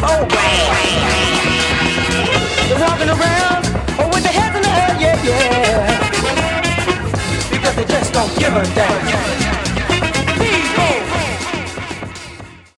Oh, they're walking around with their heads in the air, yeah, yeah. Because they just don't give a damn.